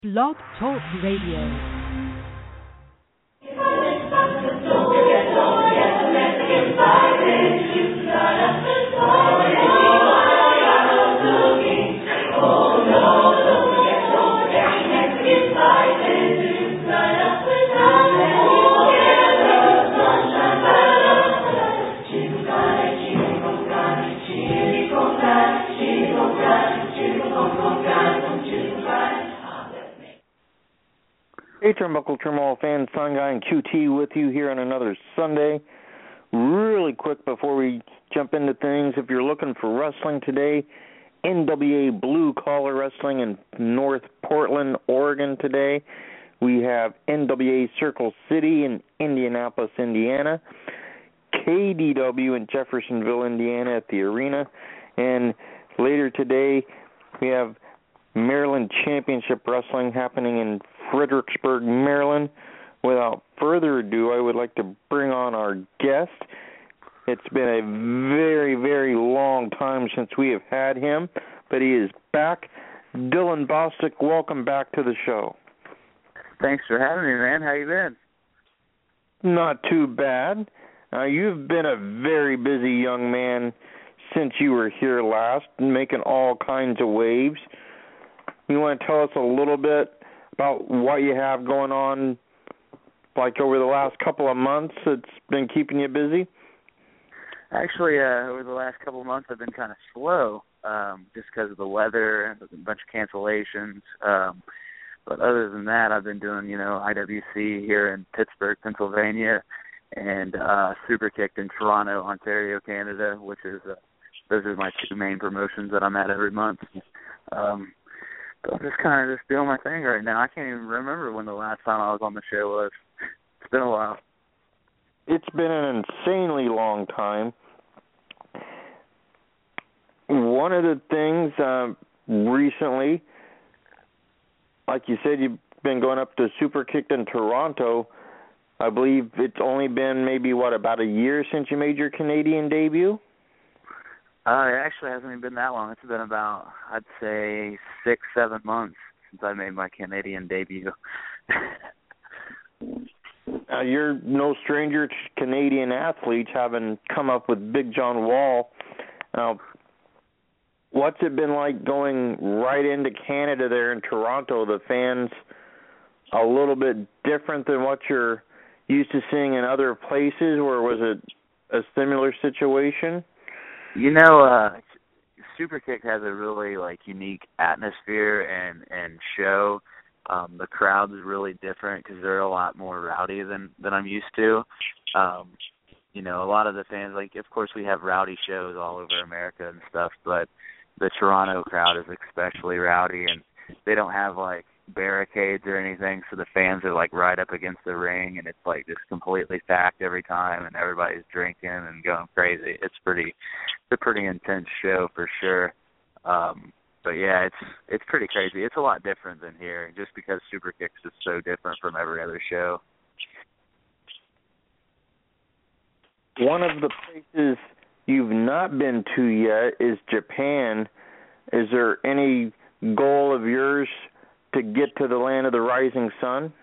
Blog Talk Radio. Hey, Turnbuckle Turmoil fans, Sun Guy and QT with you here on another Sunday. Really quick before we jump into things, if you're looking for wrestling today, NWA Blue Collar Wrestling in North Portland, Oregon today. We have NWA Circle City in Indianapolis, Indiana. KDW in Jeffersonville, Indiana at the arena. And later today, we have Maryland Championship Wrestling happening in Fredericksburg, Maryland. Without further ado, I would like to bring on our guest. It's been a very, very long time since we have had him, but he is back. Dylan Bostic, welcome back to the show. Thanks for having me, man. How you been? Not too bad. You've been a very busy young man since you were here last, making all kinds of waves. You want to tell us a little bit about what you have going on, like over the last couple of months that's been keeping you busy? Actually, over the last couple of months, I've been kind of slow, just because of the weather and a bunch of cancellations. But other than that, I've been doing, IWC here in Pittsburgh, Pennsylvania, and Superkicked in Toronto, Ontario, Canada, which is those are my two main promotions that I'm at every month. But I'm just doing my thing right now. I can't even remember when the last time I was on the show was. It's been a while. It's been an insanely long time. One of the things recently, like you said, you've been going up to Superkicked in Toronto. I believe it's only been maybe, about a year since you made your Canadian debut? It actually hasn't even been that long. It's been about, I'd say, 6-7 months since I made my Canadian debut. You're no stranger to Canadian athletes, having come up with Big John Wall. What's it been like going right into Canada there in Toronto? The fans a little bit different than what you're used to seeing in other places, or was it a similar situation? Superkick has a really unique atmosphere and show. The crowd's really different because they're a lot more rowdy than I'm used to. A lot of the fans, of course we have rowdy shows all over America and stuff, but the Toronto crowd is especially rowdy, and they don't have barricades or anything, so the fans are right up against the ring, and it's just completely packed every time, and everybody's drinking and going crazy. It's a pretty intense show for sure. But yeah, it's pretty crazy. It's a lot different than here, just because Superkicks is so different from every other show. One of the places you've not been to yet is Japan. Is there any goal of yours to get to the land of the rising sun?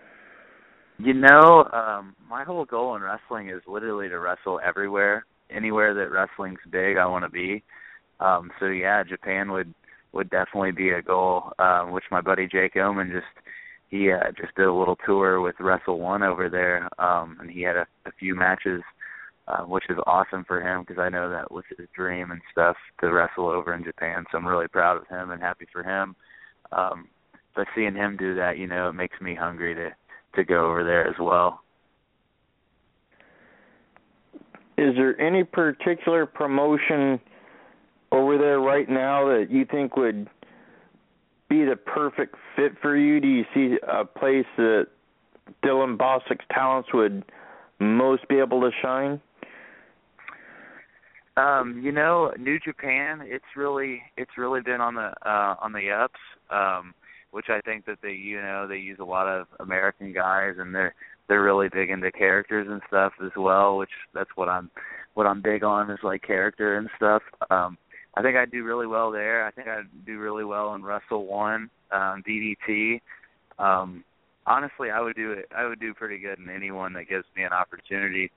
My whole goal in wrestling is literally to wrestle everywhere. Anywhere that wrestling's big, I want to be. So yeah, Japan would definitely be a goal, which my buddy Jake Oman just did a little tour with Wrestle One over there, and he had a few matches, which is awesome for him because I know that was his dream and stuff to wrestle over in Japan. So I'm really proud of him and happy for him. But seeing him do that, it makes me hungry to go over there as well. Is there any particular promotion over there right now that you think would be the perfect fit for you? Do you see a place that Dylan Bostic's talents would most be able to shine? New Japan, it's really been on the ups, which I think that they use a lot of American guys, and they're really big into characters and stuff as well, which that's what I'm big on is character and stuff. I think I'd do really well there. I think I'd do really well in Wrestle One, DDT. Honestly, I would do it. I would do pretty good in anyone that gives me an opportunity.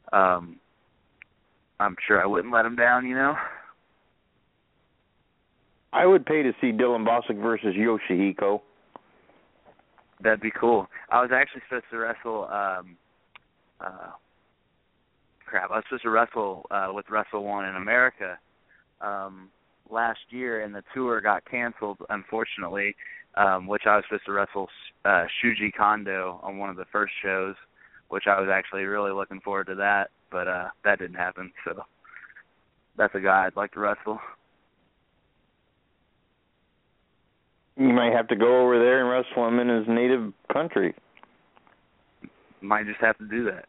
I'm sure I wouldn't let him down, you know. I would pay to see Dylan Bostic versus Yoshihiko. That'd be cool. I was actually supposed to wrestle. I was supposed to wrestle with Wrestle One in America last year, and the tour got canceled, unfortunately. Which I was supposed to wrestle Shuji Kondo on one of the first shows, which I was actually really looking forward to that, but that didn't happen. So that's a guy I'd like to wrestle. You might have to go over there and wrestle him in his native country. Might just have to do that.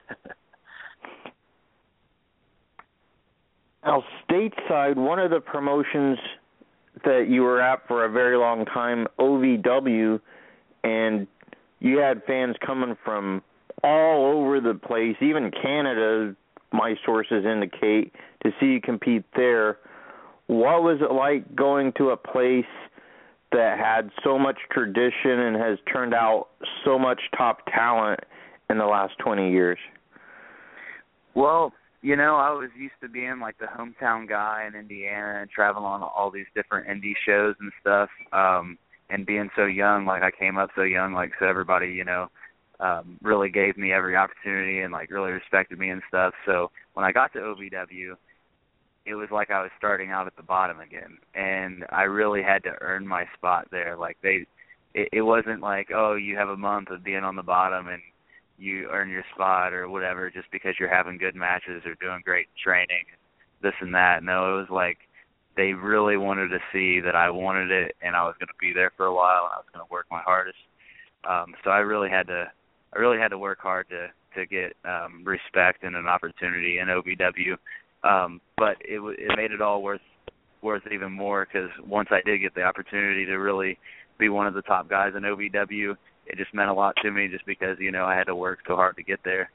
Now, stateside, one of the promotions that you were at for a very long time, OVW, and you had fans coming from all over the place, even Canada, my sources indicate, to see you compete there. What was it like going to a place that had so much tradition and has turned out so much top talent in the last 20 years? Well, you know, I was used to being like the hometown guy in Indiana and traveling on all these different indie shows and stuff. And being so young, like I came up so young, like so everybody, you know, really gave me every opportunity and like really respected me and stuff. So when I got to OVW, it was like I was starting out at the bottom again, and I really had to earn my spot there. Like it wasn't like, oh, you have a month of being on the bottom and you earn your spot or whatever just because you're having good matches or doing great training, this and that. No, it was like they really wanted to see that I wanted it and I was going to be there for a while and I was going to work my hardest. So I really had to work hard to get respect and an opportunity in OVW. But it made it all worth it even more, because once I did get the opportunity to really be one of the top guys in OVW, it just meant a lot to me just because, you know, I had to work so hard to get there.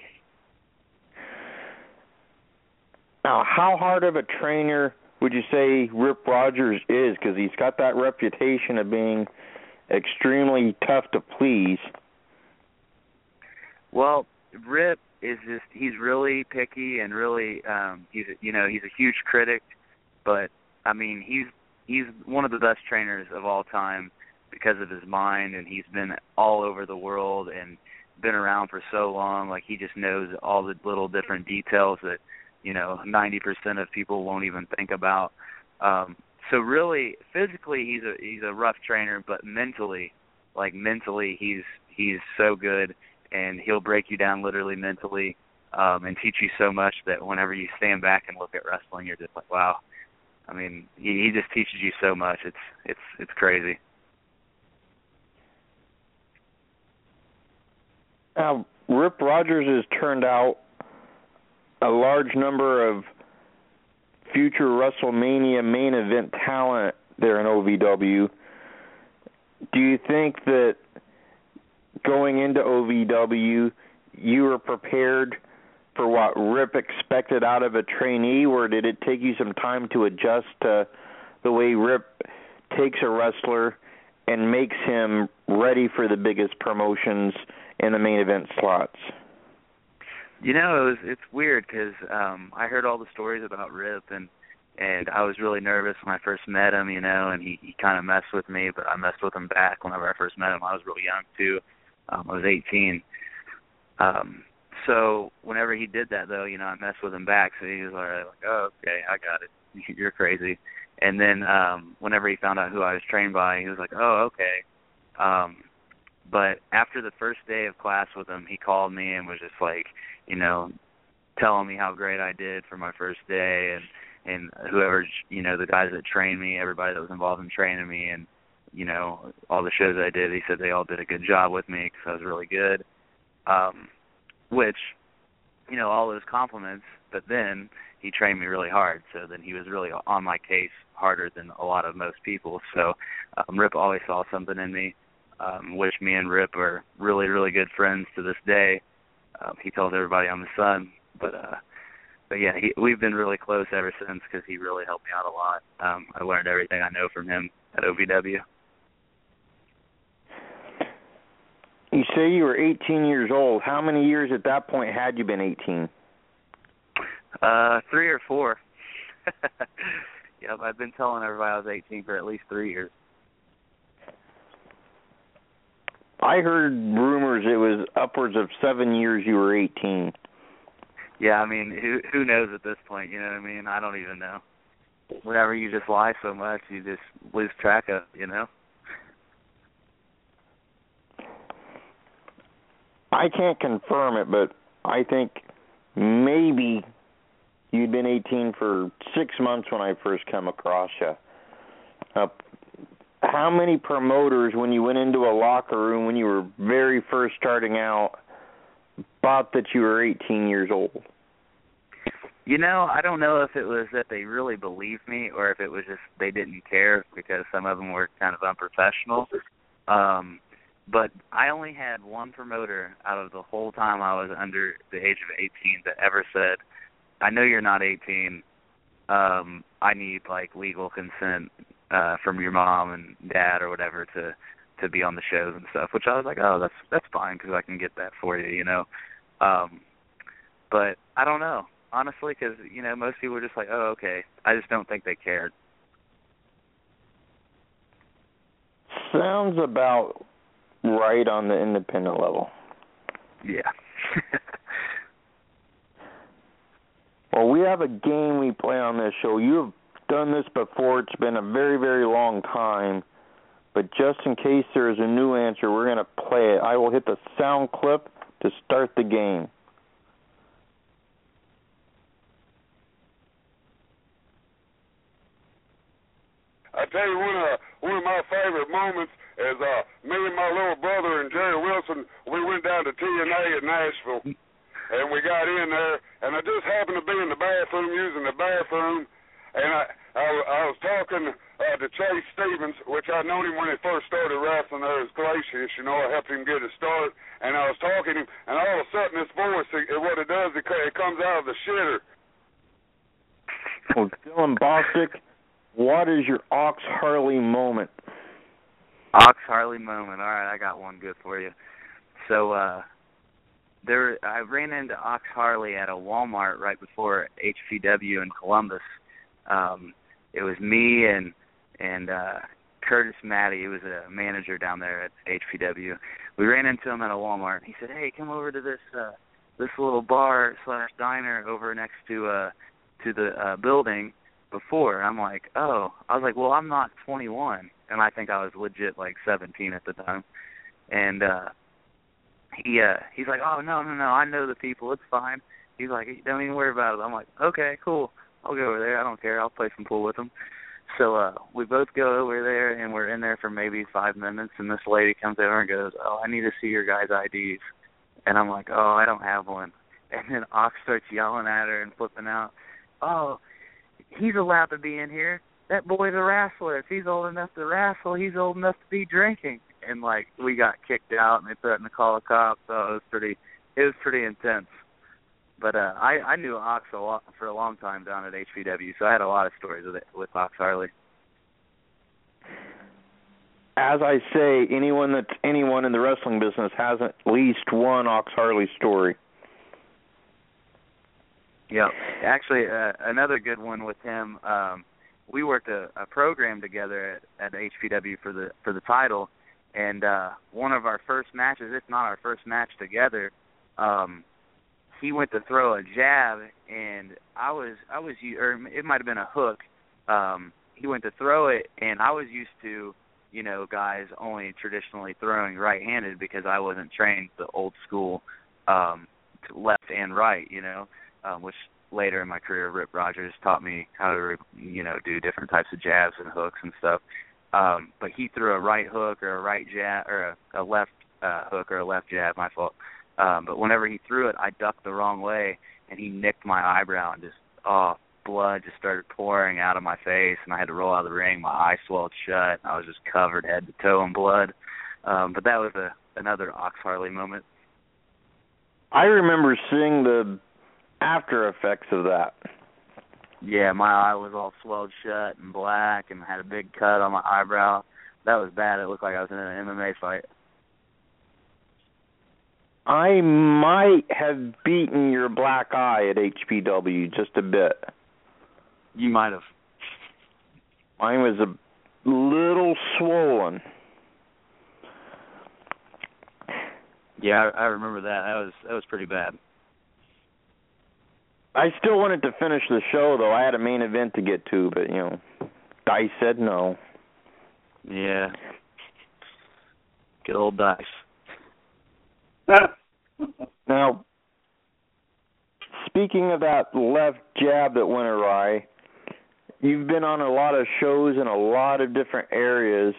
Now, how hard of a trainer would you say Rip Rogers is? Because he's got that reputation of being extremely tough to please. Well, Rip is just, he's really picky and really, he's a huge critic, but, I mean, he's one of the best trainers of all time because of his mind, and he's been all over the world and been around for so long. Like, he just knows all the little different details that, you know, 90% of people won't even think about. So really, physically, he's a rough trainer, but mentally, he's so good, and he'll break you down literally mentally, and teach you so much that whenever you stand back and look at wrestling, you're just like, wow. I mean, he just teaches you so much. It's crazy. Now, Rip Rogers has turned out a large number of future WrestleMania main event talent there in OVW. Do you think that going into OVW, you were prepared for what Rip expected out of a trainee, or did it take you some time to adjust to the way Rip takes a wrestler and makes him ready for the biggest promotions in the main event slots? You know, it's weird because I heard all the stories about Rip, and I was really nervous when I first met him, you know, and he kind of messed with me, but I messed with him back whenever I first met him. I was real young, too. I was 18. So whenever he did that, though, you know, I messed with him back, so he was like, oh, okay, I got it. You're crazy. And then whenever he found out who I was trained by, he was like, oh, okay. But after the first day of class with him, he called me and was just like, you know, telling me how great I did for my first day, and whoever, you know, the guys that trained me, everybody that was involved in training me, and, you know, all the shows I did, he said they all did a good job with me because I was really good, which, you know, all those compliments, but then he trained me really hard, so then he was really on my case harder than a lot of most people. So Rip always saw something in me, which me and Rip are really, really good friends to this day. He tells everybody I'm his son, but yeah, we've been really close ever since because he really helped me out a lot. I learned everything I know from him at OVW. say you were 18 years old. How many years at that point had you been 18? 3 or 4. Yep, I've been telling everybody I was 18 for at least 3 years. I heard rumors it was upwards of 7 years you were 18. Yeah, I mean, who knows at this point, you know what I mean? I don't even know. Whenever you just lie so much, you just lose track of it, you know? I can't confirm it, but I think maybe you'd been 18 for 6 months when I first come across you. How many promoters, when you went into a locker room when you were very first starting out, thought that you were 18 years old? You know, I don't know if it was that they really believed me or if it was just they didn't care because some of them were kind of unprofessional. But I only had one promoter out of the whole time I was under the age of 18 that ever said, I know you're not 18. I need, like, legal consent from your mom and dad or whatever to be on the shows and stuff, which I was like, oh, that's fine because I can get that for you, you know. But I don't know, honestly, because, you know, most people are just like, oh, okay. I just don't think they cared. Sounds about right on the independent level. Yeah. Well, we have a game we play on this show. You have done this before. It's been a very, very long time. But just in case there is a new answer, we're going to play it. I will hit the sound clip to start the game. I tell you, one of my favorite moments is me and my little brother and Jerry Wilson, we went down to TNA at Nashville. And we got in there, and I just happened to be in the bathroom, using the bathroom, and I was talking to Chase Stevens, which I'd known him when he first started wrestling there as Glacius. You know, I helped him get a start, and I was talking to him, and all of a sudden this voice, what it does, it comes out of the shitter. Well, Dylan Bostic, what is your Ox Harley moment? Ox Harley moment. All right, I got one good for you. So, I ran into Ox Harley at a Walmart right before HPW in Columbus. It was me and Curtis Matty, who was a manager down there at HPW. We ran into him at a Walmart. He said, "Hey, come over to this little bar / diner over next to the building before." I'm like, "Oh," I was like, "Well, I'm not 21," and I think I was legit like 17 at the time, and he's like, "Oh, no, I know the people. It's fine." He's like, "Don't even worry about it." I'm like, "Okay, cool. I'll go over there. I don't care. I'll play some pool with them." So we both go over there, and we're in there for maybe 5 minutes, and this lady comes over and goes, "Oh, I need to see your guys' IDs." And I'm like, "Oh, I don't have one." And then Ox starts yelling at her and flipping out. "Oh, he's allowed to be in here. That boy's a wrestler. If he's old enough to wrestle, he's old enough to be drinking." And, like, we got kicked out, and they threatened to call the cops, so it was pretty intense. But I knew Ox for a long time down at HPW, so I had a lot of stories with Ox Harley. As I say, anyone in the wrestling business has at least one Ox Harley story. Yeah. Actually, another good one with him, we worked a program together at HPW for the title. And one of our first matches, if not our first match together, he went to throw a jab, and or it might have been a hook. He went to throw it, and I was used to, you know, guys only traditionally throwing right-handed because I wasn't trained the old school left and right, you know, which later in my career, Rip Rogers taught me how to, you know, do different types of jabs and hooks and stuff. But he threw a right hook or a right jab or a left hook or a left jab, my fault. But whenever he threw it, I ducked the wrong way, and he nicked my eyebrow, and just, blood just started pouring out of my face, and I had to roll out of the ring. My eye swelled shut, and I was just covered head to toe in blood. But that was another Ox Harley moment. I remember seeing the after effects of that. Yeah, my eye was all swelled shut and black and had a big cut on my eyebrow. That was bad. It looked like I was in an MMA fight. I might have beaten your black eye at HPW just a bit. You might have. Mine was a little swollen. Yeah, I remember that. That was pretty bad. I still wanted to finish the show, though. I had a main event to get to, but, Dice said no. Yeah. Good old Dice. Now, speaking of that left jab that went awry, you've been on a lot of shows in a lot of different areas.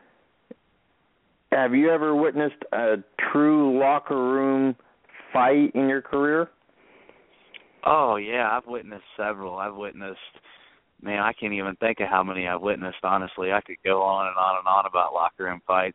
Have you ever witnessed a true locker room fight in your career? Oh, yeah, I've witnessed several. Man, I can't even think of how many I've witnessed, honestly. I could go on and on and on about locker room fights.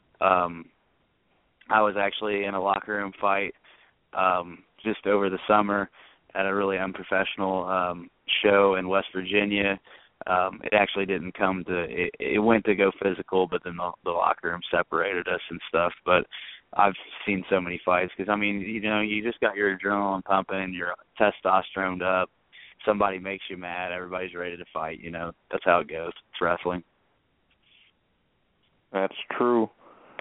I was actually in a locker room fight just over the summer at a really unprofessional show in West Virginia. It actually didn't come to it went to go physical, but then the locker room separated us and stuff. But I've seen so many fights because, you just got your adrenaline pumping, your testosterone up. Somebody makes you mad, everybody's ready to fight. That's how it goes. It's wrestling. That's true.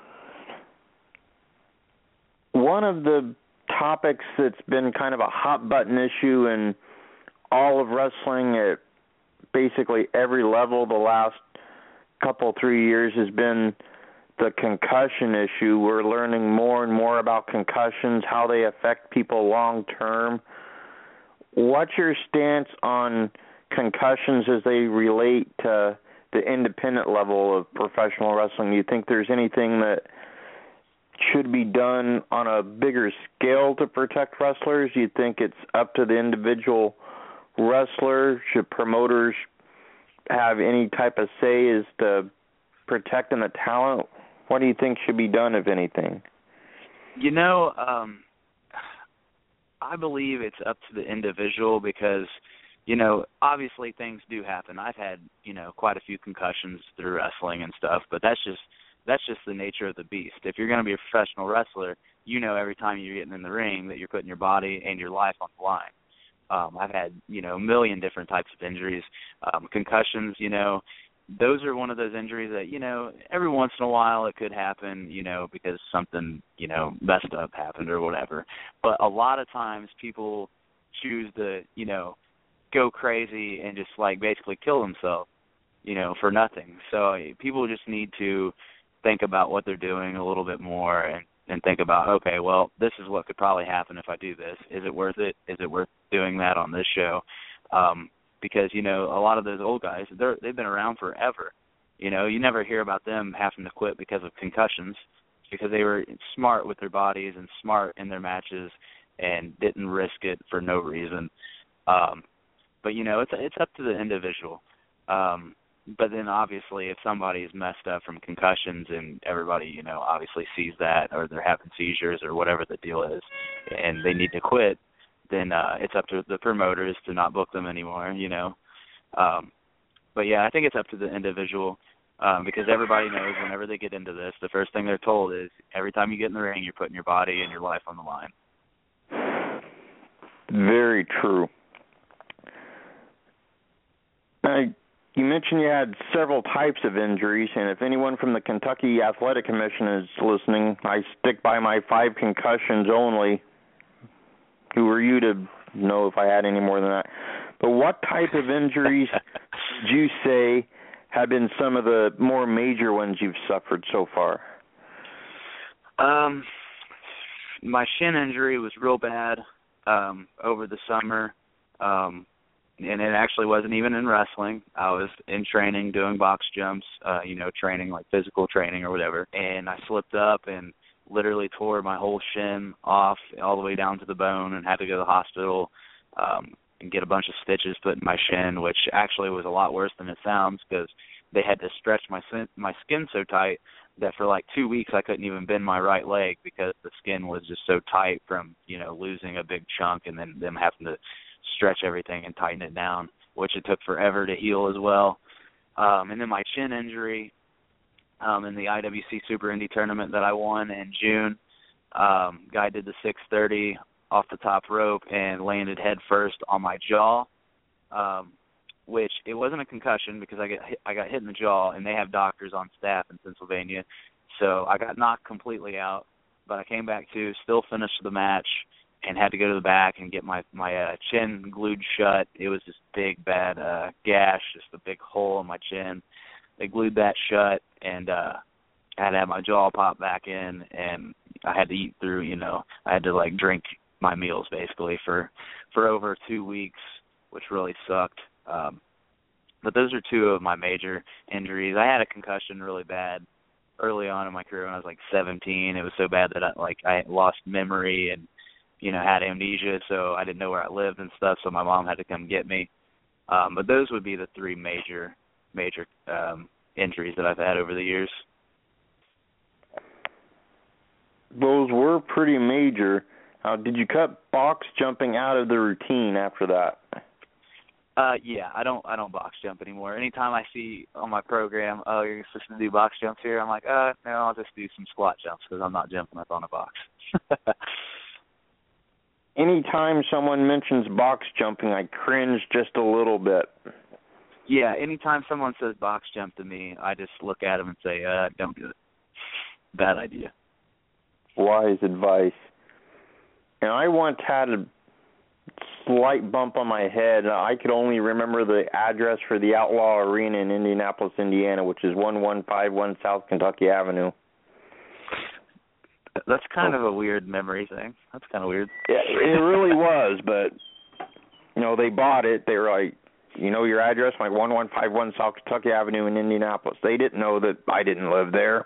One of the topics that's been kind of a hot button issue in all of wrestling at basically every level the last 3 years has been the concussion issue. We're learning more and more about concussions, how they affect people long term. What's your stance on concussions as they relate to the independent level of professional wrestling? Do you think there's anything that should be done on a bigger scale to protect wrestlers? Do you think it's up to the individual wrestler? Should promoters have any type of say as to protecting the talent? What do you think should be done, if anything? I believe it's up to the individual because, obviously things do happen. I've had, quite a few concussions through wrestling and stuff, but that's just the nature of the beast. If you're going to be a professional wrestler, every time you're getting in the ring that you're putting your body and your life on the line. I've had, a million different types of injuries. Concussions, those are one of those injuries that, every once in a while it could happen, because something, messed up happened or whatever. But a lot of times people choose to, go crazy and just, basically kill themselves, for nothing. So people just need to think about what they're doing a little bit more and think about, okay, well, this is what could probably happen if I do this. Is it worth it? Is it worth doing that on this show? Because, a lot of those old guys, they've been around forever. You never hear about them having to quit because of concussions because they were smart with their bodies and smart in their matches and didn't risk it for no reason. But, it's up to the individual. But then obviously if somebody is messed up from concussions and everybody, obviously sees that or they're having seizures or whatever the deal is and they need to quit, then it's up to the promoters to not book them anymore, But, yeah, I think it's up to the individual because everybody knows whenever they get into this, the first thing they're told is every time you get in the ring, you're putting your body and your life on the line. Very true. You mentioned you had several types of injuries, and if anyone from the Kentucky Athletic Commission is listening, I stick by my 5 concussions only. Who are you to know if I had any more than that? But what type of injuries would you say have been some of the more major ones you've suffered so far? My shin injury was real bad over the summer. And it actually wasn't even in wrestling. I was in training, doing box jumps, training, like physical training or whatever. And I slipped up and literally tore my whole shin off all the way down to the bone and had to go to the hospital and get a bunch of stitches put in my shin, which actually was a lot worse than it sounds because they had to stretch my skin so tight that for 2 weeks I couldn't even bend my right leg because the skin was just so tight from, losing a big chunk and then them having to stretch everything and tighten it down, which it took forever to heal as well. And then my chin injury in the IWC Super Indy tournament that I won in June, Guy did the 630 off the top rope and landed head first on my jaw, which it wasn't a concussion because I got hit in the jaw, and they have doctors on staff in Pennsylvania. So I got knocked completely out, but I came back to, still finished the match, and had to go to the back and get my chin glued shut. It was this big, bad gash, just a big hole in my chin. They glued that shut, and I had to have my jaw pop back in, and I had to eat through, I had to, drink my meals, basically, for over 2 weeks, which really sucked. But those are two of my major injuries. I had a concussion really bad early on in my career when I was, 17. It was so bad that I lost memory and, had amnesia, so I didn't know where I lived and stuff, so my mom had to come get me. But those would be the three major injuries that I've had over the years. Those were pretty major. Did you cut box jumping out of the routine after that? Yeah, I don't box jump anymore. Anytime I see on my program, oh, you're supposed to do box jumps here, I'm like, no, I'll just do some squat jumps because I'm not jumping up on a box. Anytime someone mentions box jumping, I cringe just a little bit. Yeah, anytime someone says box jump to me, I just look at them and say, don't do it. Bad idea. Wise advice. And I once had a slight bump on my head. I could only remember the address for the Outlaw Arena in Indianapolis, Indiana, which is 1151 South Kentucky Avenue. That's kind of a weird memory thing. That's kind of weird. Yeah, it really was, but, they bought it. They were like, your address? I'm like, 1151 South Kentucky Avenue in Indianapolis. They didn't know that I didn't live there.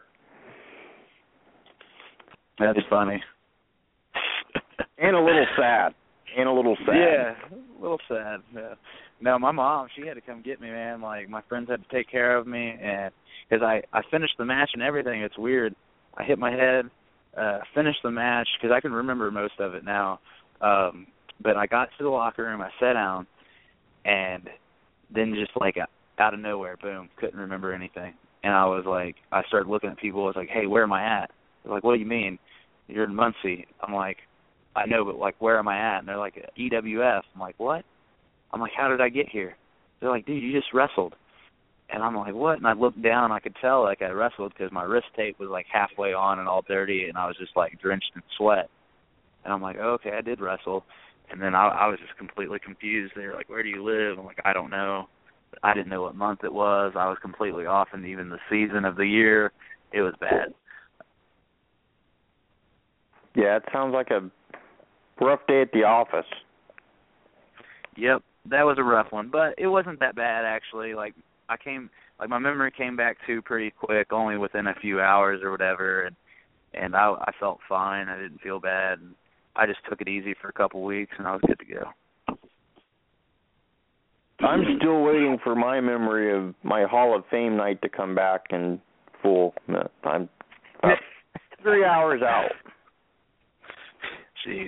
That's funny. And a little sad. Yeah, a little sad. Yeah. No, my mom, she had to come get me, man. My friends had to take care of me, and because I finished the match and everything. It's weird. I hit my head, finished the match, because I can remember most of it now. But I got to the locker room, I sat down, and then just out of nowhere, boom, couldn't remember anything. And I was I started looking at people. I was like, hey, where am I at? They're like, what do you mean? You're in Muncie. I'm like, I know, but where am I at? And they're like, EWF. I'm like, what? I'm like, how did I get here? They're like, dude, you just wrestled. And I'm like, what? And I looked down, and I could tell I wrestled because my wrist tape was halfway on and all dirty, and I was just drenched in sweat. And I'm like, oh, okay, I did wrestle. And then I was just completely confused. They were like, where do you live? I'm like, I don't know. I didn't know what month it was. I was completely off in even the season of the year. It was bad. Yeah, it sounds like a rough day at the office. Yep, that was a rough one, but it wasn't that bad actually. My memory came back too pretty quick, only within a few hours or whatever, and I felt fine. I didn't feel bad. And I just took it easy for a couple weeks, and I was good to go. I'm still waiting for my memory of my Hall of Fame night to come back in full. I'm 3 hours out. Jeez.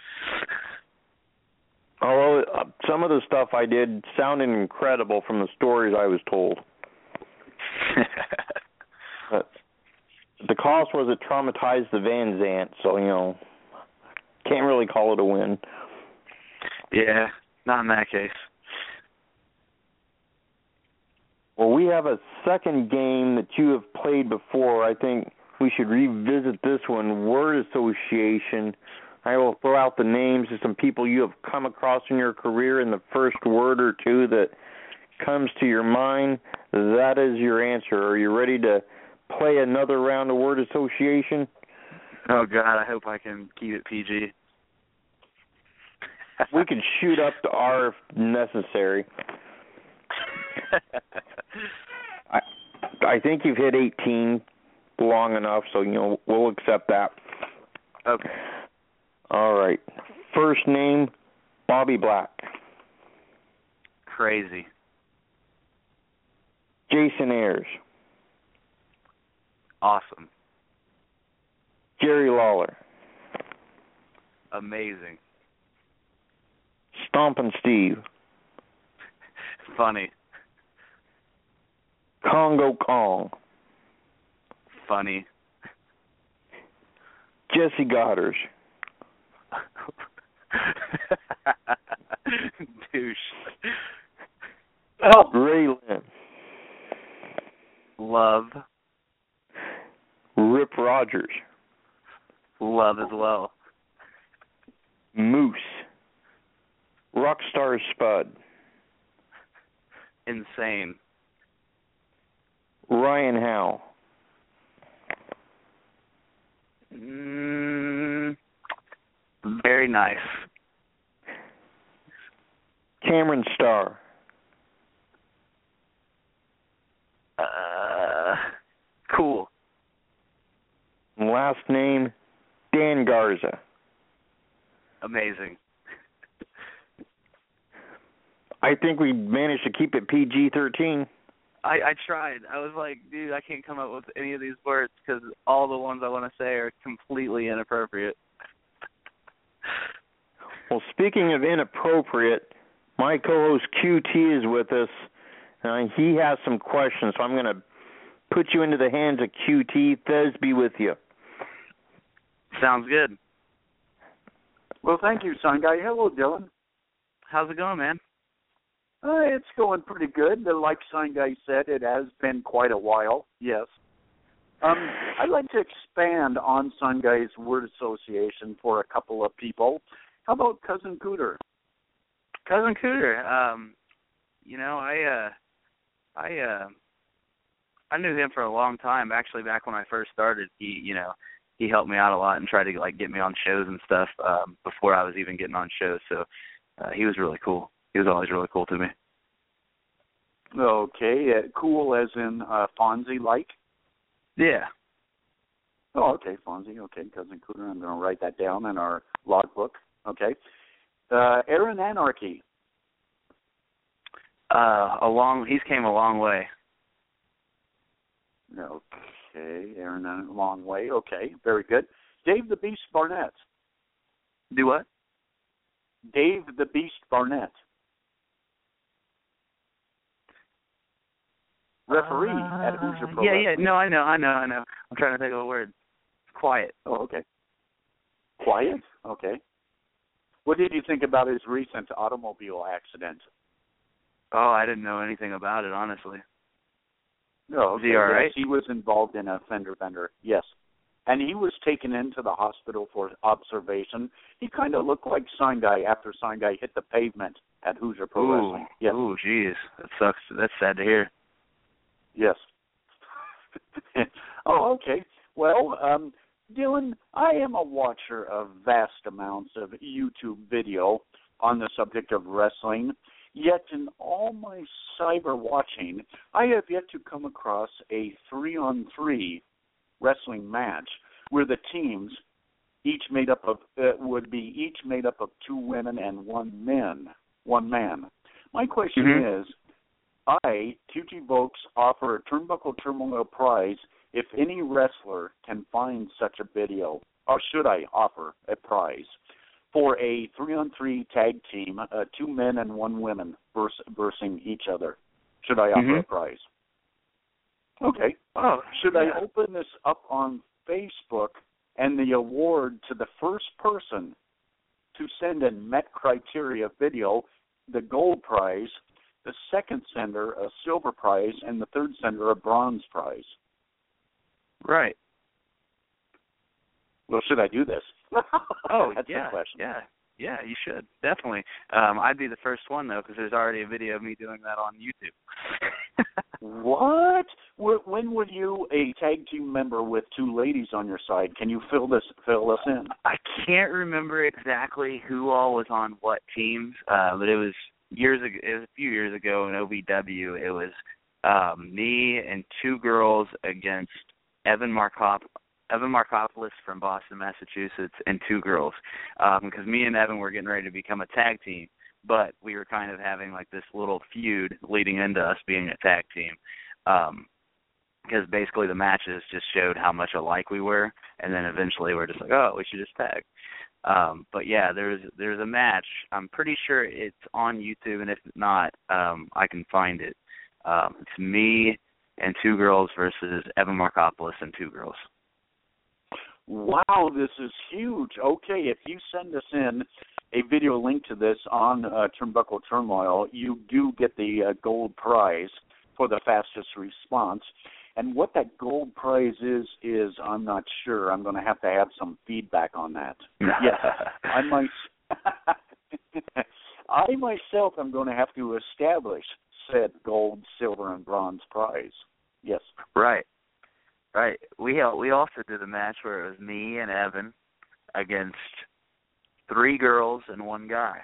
Although some of the stuff I did sounded incredible from the stories I was told. But the cost was it traumatized the Van Zant, so, can't really call it a win. Yeah, not in that case. Well, we have a second game that you have played before. I think we should revisit this one, word association. I will throw out the names of some people you have come across in your career, and the first word or two that comes to your mind, that is your answer. Are you ready to play another round of word association? Oh, God, I hope I can keep it PG. We could shoot up to R if necessary. I think you've hit 18 long enough, so, we'll accept that. Okay. All right. First name, Bobby Black. Crazy. Jason Ayers. Awesome. Jerry Lawler. Amazing. Stompin' Steve. Funny. Congo Kong. Funny. Jesse Goddard. Douche. Oh. Ray Lynn. Love. Rip Rogers. Love as well. Moose. Rockstar Spud. Insane. Ryan Howe. Very nice. Cameron Starr. Cool. Last name, Dan Garza. Amazing. I think we managed to keep it PG-13. I tried. I was like, dude, I can't come up with any of these words because all the ones I want to say are completely inappropriate. Well, speaking of inappropriate, my co-host QT is with us. He has some questions, so I'm going to put you into the hands of QT. Thez, be with you. Sounds good. Well, thank you, Sun Guy. Hello, Dylan. How's it going, man? It's going pretty good. Like Sun Guy said, it has been quite a while, yes. I'd like to expand on Sun Guy's word association for a couple of people. How about Cousin Cooter? Cousin Cooter, I knew him for a long time. Actually, back when I first started, he helped me out a lot and tried to get me on shows and stuff before I was even getting on shows. So he was really cool. He was always really cool to me. Okay, cool as in Fonzie-like? Yeah. Oh, okay, Fonzie. Okay, Cousin Cooter. I'm going to write that down in our logbook. Okay. Aaron Anarchy. He's came a long way. Okay, Aaron, a long way. Okay, very good. Dave the Beast Barnett. Do what? Dave the Beast Barnett. Referee at Hoosier Pro Wrestling. Yeah. No, I know. I'm trying to think of a word. Quiet. Oh, okay. Quiet? Okay. What did you think about his recent automobile accident? Oh, I didn't know anything about it, honestly. No, okay. Is he all right? Yes, he was involved in a fender bender, yes. And he was taken into the hospital for observation. He kind of looked like Sign Guy after Sign Guy hit the pavement at Hoosier Pro Wrestling. Yes. Ooh, jeez. That sucks. That's sad to hear. Yes. Oh, okay. Well, Dylan, I am a watcher of vast amounts of YouTube video on the subject of wrestling, yet in all my cyber watching, I have yet to come across a 3-on-3 wrestling match where the teams each made up of 2 women and 1 man. My question is, I, QT Vokes, offer a Turnbuckle Turmoil prize if any wrestler can find such a video, or should I offer a prize for a 3-on-3 tag team, 2 men and 1 woman versing each other? Should I offer a prize? Okay. Should I open this up on Facebook and the award to the first person to send in Met Criteria video, the gold prize, the second sender a silver prize, and the third sender a bronze prize? Right. Well, should I do this? That's the question. Yeah, you should, definitely. I'd be the first one, though, because there's already a video of me doing that on YouTube. What? When were you a tag team member with 2 ladies on your side? Can you fill us in? I can't remember exactly who all was on what teams, but it was years ago. It was a few years ago in OVW. It was me and 2 girls against Evan Markopoulos from Boston, Massachusetts, and 2 girls. Because me and Evan were getting ready to become a tag team, but we were kind of having like this little feud leading into us being a tag team. Because basically the matches just showed how much alike we were, and then eventually we're just like, oh, we should just tag. But yeah, there's a match. I'm pretty sure it's on YouTube, and if not, I can find it. It's me and 2 girls versus Evan Markopoulos and 2 girls. Wow, this is huge. Okay, if you send us in a video link to this on Turnbuckle Turmoil, you do get the gold prize for the fastest response. And what that gold prize is I'm not sure. I'm going to have some feedback on that. Yes, I myself am going to have to establish said gold, silver, and bronze prize. Yes. Right. We also did a match where it was me and Evan against 3 girls and 1 guy.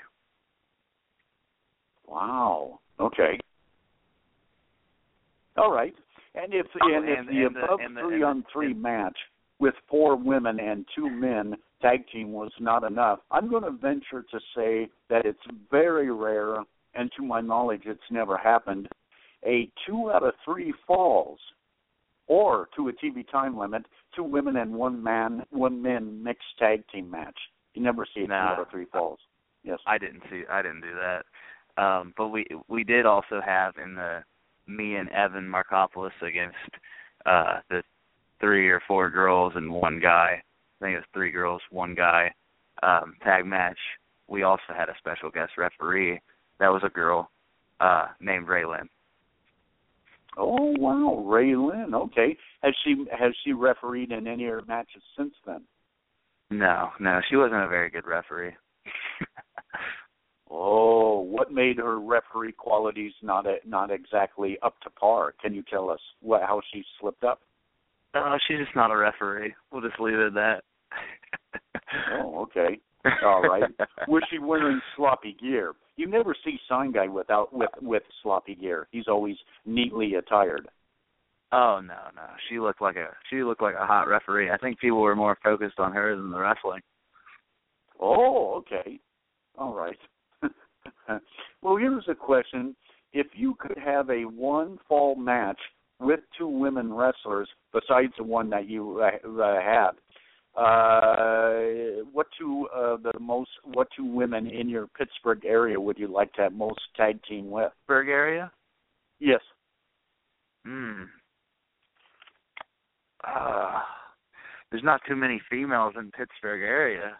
Wow. Okay. All right. And if the above 3-on-3 match with 4 women and 2 men tag team was not enough, I'm going to venture to say that it's very rare, and to my knowledge, it's never happened, a 2 out of 3 falls, or to a TV time limit, 2 women and 1 men mixed tag team match. You never see 2 out of 3 falls. Yes. I didn't do that. But we did also have in the me and Evan Markopoulos against the 3 or 4 girls and 1 guy. I think it was 3 girls, 1 guy tag match. We also had a special guest referee. That was a girl named Raylyn. Oh wow, Raylyn. Okay, has she refereed in any of her matches since then? No, she wasn't a very good referee. Oh, what made her referee qualities not exactly up to par? Can you tell us how she slipped up? She's just not a referee. We'll just leave it at that. Oh, okay. All right. Was she wearing sloppy gear? You never see Sign Guy with sloppy gear. He's always neatly attired. Oh no. She looked like a hot referee. I think people were more focused on her than the wrestling. Oh, okay. All right. Well, here's a question. If you could have a 1-fall match with 2 women wrestlers besides the one that you had, what 2 women in your Pittsburgh area would you like to have most tag team with? Pittsburgh area? Yes. There's not too many females in Pittsburgh area.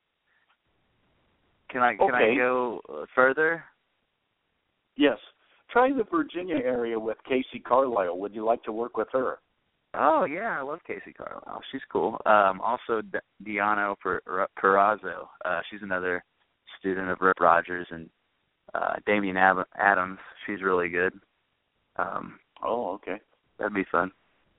Can I go further? Yes. Try the Virginia area with Casey Carlisle. Would you like to work with her? Oh, yeah, I love Casey Carlisle. She's cool. Also, Diano Perazzo. She's another student of Rip Rogers, and Damian Adams. She's really good. Oh, okay. That'd be fun.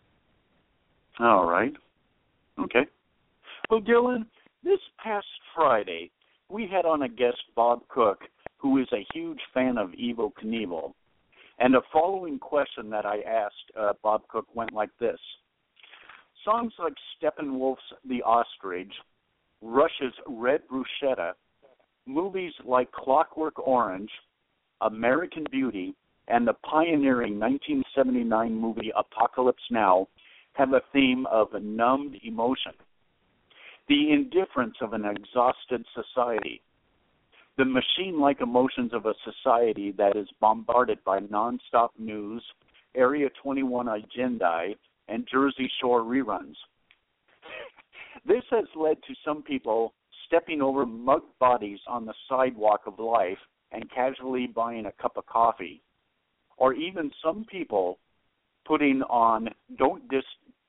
All right. Okay. Well, Dylan, this past Friday, we had on a guest, Bob Cook, who is a huge fan of Evel Knievel. And the following question that I asked Bob Cook went like this. Songs like Steppenwolf's The Ostrich, Rush's Red Bruschetta, movies like Clockwork Orange, American Beauty, and the pioneering 1979 movie Apocalypse Now have a theme of numbed emotion, the indifference of an exhausted society, the machine-like emotions of a society that is bombarded by nonstop news, Area 21 agendae, and Jersey Shore reruns. This has led to some people stepping over mugged bodies on the sidewalk of life and casually buying a cup of coffee, or even some people putting on Don't Diss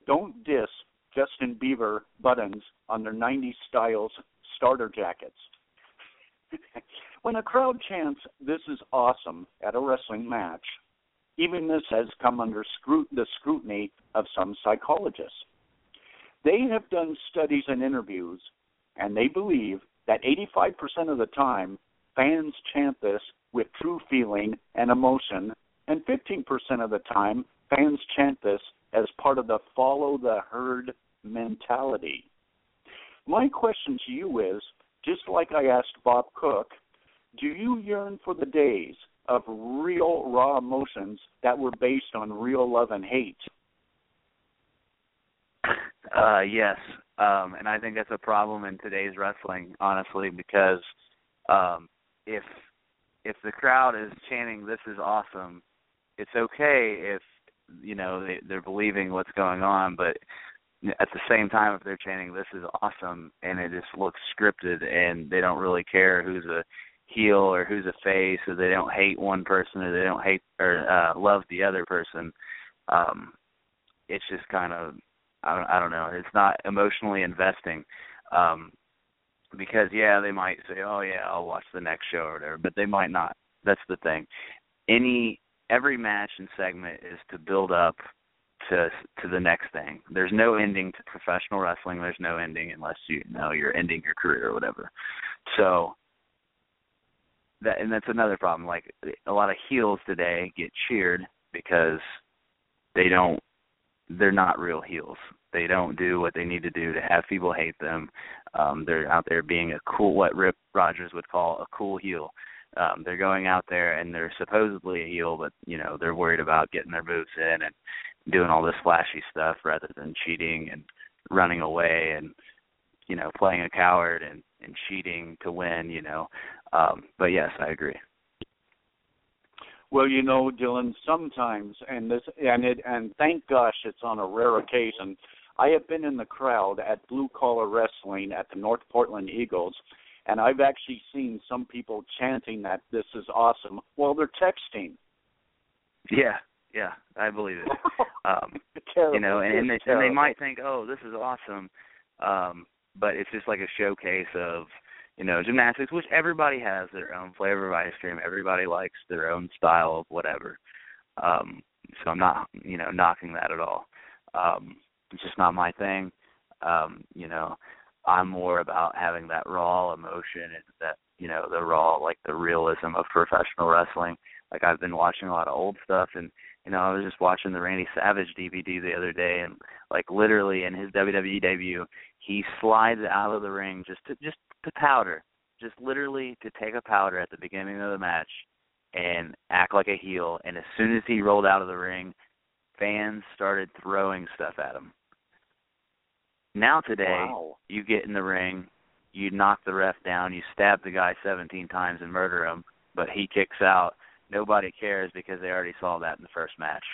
Justin Bieber buttons on their 90s styles starter jackets. When a crowd chants, "This is awesome," at a wrestling match, even this has come under the scrutiny of some psychologists. They have done studies and interviews, and they believe that 85% of the time, fans chant this with true feeling and emotion, and 15% of the time, fans chant this as part of the follow the herd mentality. My question to you is, just like I asked Bob Cook, do you yearn for the days of real raw emotions that were based on real love and hate? Yes, and I think that's a problem in today's wrestling, honestly, because if the crowd is chanting "This is awesome," it's okay if they're believing what's going on, but at the same time, if they're chanting "This is awesome" and it just looks scripted, and they don't really care who's a heel or who's a face, or they don't hate one person, or they don't hate or love the other person, it's just kind of, I don't know. It's not emotionally investing, because they might say, "Oh yeah, I'll watch the next show" or whatever, but they might not. That's the thing. Every match and segment is to build up to the next thing. There's no ending to professional wrestling. There's no ending unless you're ending your career or whatever. So that's another problem. Like, a lot of heels today get cheered because they're not real heels. They don't do what they need to do to have people hate them. They're out there being what Rip Rogers would call a cool heel. They're going out there and they're supposedly a heel, but they're worried about getting their moves in and doing all this flashy stuff rather than cheating and running away and playing a coward and cheating to win. But yes, I agree. Well, Dylan, sometimes, and thank gosh it's on a rare occasion, I have been in the crowd at Blue Collar Wrestling at the North Portland Eagles, and I've actually seen some people chanting that "this is awesome" while they're texting. Yeah, I believe it. Terrible. And they might think, "Oh, this is awesome," but it's just like a showcase of gymnastics, which everybody has their own flavor of ice cream. Everybody likes their own style of whatever. So I'm not, knocking that at all. It's just not my thing. I'm more about having that raw emotion and that, the raw, like the realism of professional wrestling. Like, I've been watching a lot of old stuff, and, I was just watching the Randy Savage DVD the other day, and, like, literally in his WWE debut, he slides out of the ring just to powder, just literally to take a powder at the beginning of the match and act like a heel. And as soon as he rolled out of the ring, fans started throwing stuff at him. Now today, You get in the ring, you knock the ref down, you stab the guy 17 times and murder him, but he kicks out. Nobody cares because they already saw that in the first match.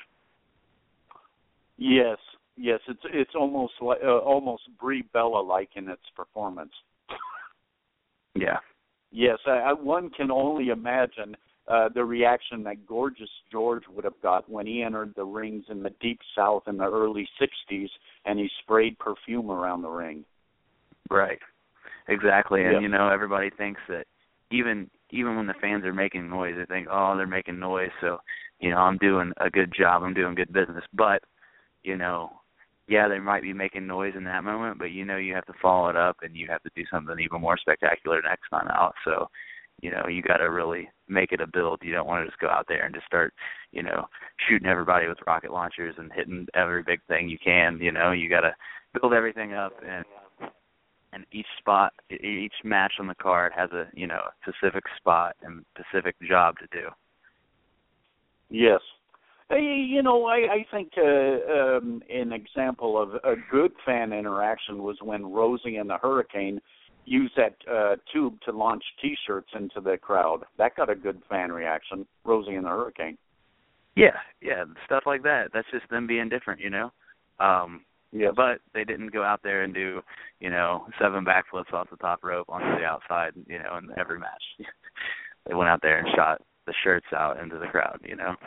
Yes, it's almost like almost Brie Bella-like in its performance. Yeah. Yes, one can only imagine the reaction that Gorgeous George would have got when he entered the rings in the Deep South in the early 60s and he sprayed perfume around the ring. Right. Exactly. And, Yep. Everybody thinks that even when the fans are making noise, they think, "Oh, they're making noise, so, I'm doing a good job, I'm doing good business." But, they might be making noise in that moment, but, you have to follow it up and you have to do something even more spectacular next time out. So, you got to really make it a build. You don't want to just go out there and just start, shooting everybody with rocket launchers and hitting every big thing you can. You got to build everything up, and each match on the card has a, specific spot and specific job to do. Yes. I think an example of a good fan interaction was when Rosie and the Hurricane used that tube to launch T-shirts into the crowd. That got a good fan reaction, Rosie and the Hurricane. Yeah, stuff like that. That's just them being different, Yes. But they didn't go out there and do, 7 backflips off the top rope onto the outside, in every match. They went out there and shot the shirts out into the crowd,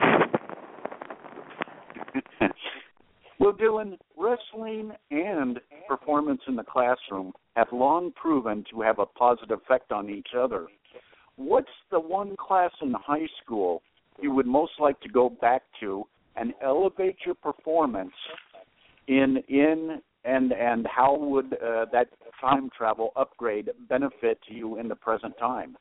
Well, Dylan, wrestling and performance in the classroom have long proven to have a positive effect on each other. What's the one class in high school you would most like to go back to and elevate your performance in and how would that time travel upgrade benefit you in the present time?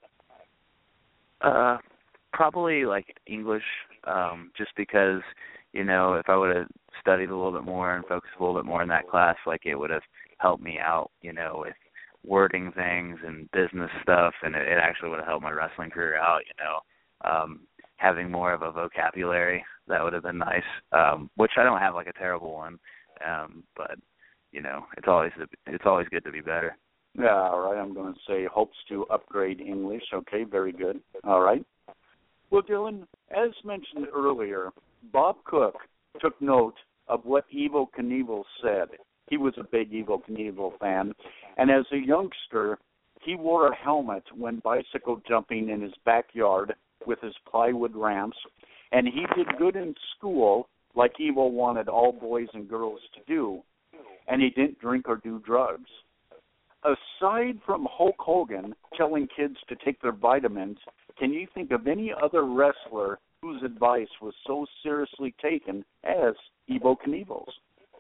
Probably like English, just because, if I would have studied a little bit more and focused a little bit more in that class, like it would have helped me out, with wording things and business stuff, and it actually would have helped my wrestling career out, having more of a vocabulary, that would have been nice, which I don't have like a terrible one, but, it's always good to be better. Yeah, all right, I'm going to say hopes to upgrade English. Okay, very good. All right. Well, Dylan, as mentioned earlier, Bob Cook took note of what Evel Knievel said, he was a big Evel Knievel fan. And as a youngster, he wore a helmet when bicycle jumping in his backyard with his plywood ramps. And he did good in school, like Evel wanted all boys and girls to do. And he didn't drink or do drugs. Aside from Hulk Hogan telling kids to take their vitamins, can you think of any other wrestler whose advice was so seriously taken as Evel Knievel's?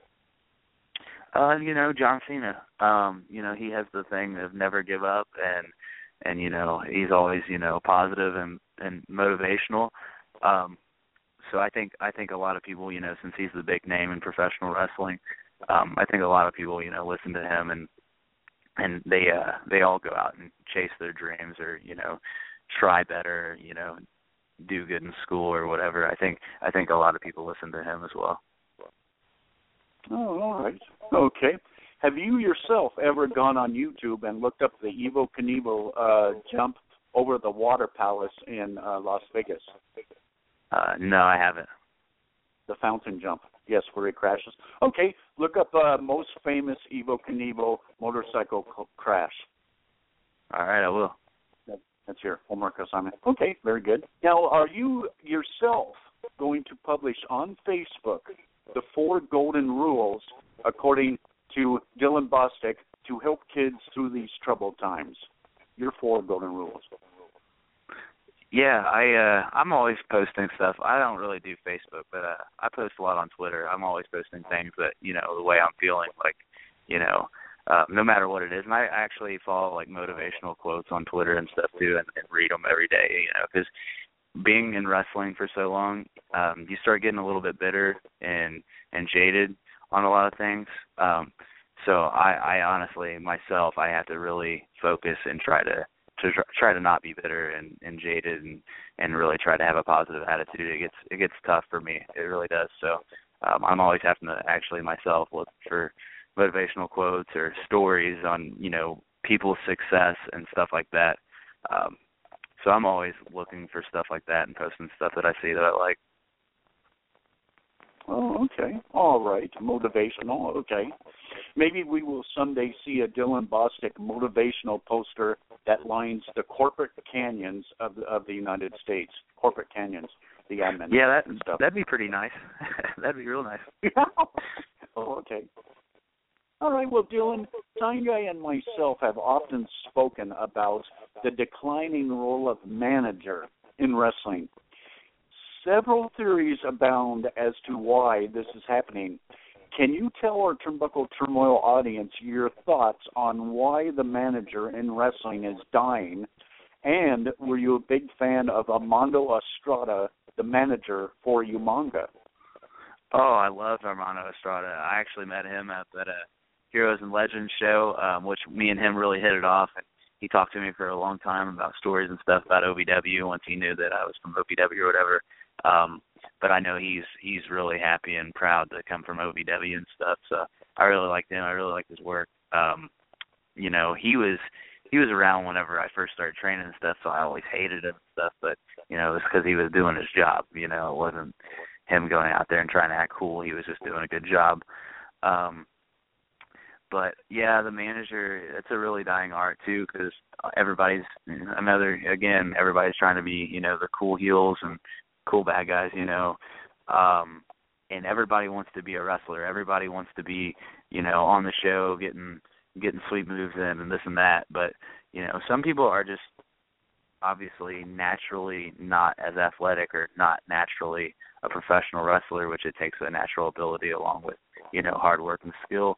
John Cena. He has the thing of never give up, and he's always positive and motivational. So I think a lot of people, since he's the big name in professional wrestling, I think a lot of people listen to him and they all go out and chase their dreams or try better, do good in school or whatever. I think a lot of people listen to him as well. Oh, all right. Okay. Have you yourself ever gone on YouTube and looked up the Evel Knievel jump over the Water Palace in Las Vegas? No, I haven't. The fountain jump. Yes, where he crashes. Okay, look up most famous Evel Knievel motorcycle crash. All right, I will. That's your homework assignment. Okay, very good. Now, are you yourself going to publish on Facebook the 4 golden rules, according to Dylan Bostic, to help kids through these troubled times? Your 4 golden rules. Yeah, I'm always posting stuff. I don't really do Facebook, but I post a lot on Twitter. I'm always posting things that, the way I'm feeling, like, no matter what it is. And I actually follow, like, motivational quotes on Twitter and stuff, too, and read them every day, because being in wrestling for so long, you start getting a little bit bitter and jaded on a lot of things. So I honestly, myself, I have to really focus and try to not be bitter and jaded and really try to have a positive attitude. It gets tough for me. It really does. So I'm always having to actually myself look for motivational quotes or stories on, people's success and stuff like that. So I'm always looking for stuff like that and posting stuff that I see that I like. Oh, okay. All right. Motivational. Okay. Maybe we will someday see a Dylan Bostic motivational poster that lines the corporate canyons of the United States. Corporate canyons, the admin. Yeah, stuff. That'd be pretty nice. That'd be real nice. Oh, okay. All right. Well, Dylan, Sangai and myself have often spoken about the declining role of manager in wrestling. Several theories abound as to why this is happening. Can you tell our Turnbuckle Turmoil audience your thoughts on why the manager in wrestling is dying? And were you a big fan of Armando Estrada, the manager for Umaga? Oh, I loved Armando Estrada. I actually met him at a Heroes and Legends show, which me and him really hit it off. And he talked to me for a long time about stories and stuff about OVW once he knew that I was from OVW or whatever. But I know he's really happy and proud to come from OVW and stuff. So I really liked him. I really liked his work. He was around whenever I first started training and stuff, so I always hated him and stuff. But it was because he was doing his job. It wasn't him going out there and trying to act cool. He was just doing a good job. But yeah, the manager, it's a really dying art too, because everybody's trying to be, the cool heels and cool bad guys, and everybody wants to be a wrestler. Everybody wants to be, on the show getting sweet moves in and this and that. But, some people are just obviously naturally not as athletic or not naturally a professional wrestler, which it takes a natural ability along with, hard work and skill.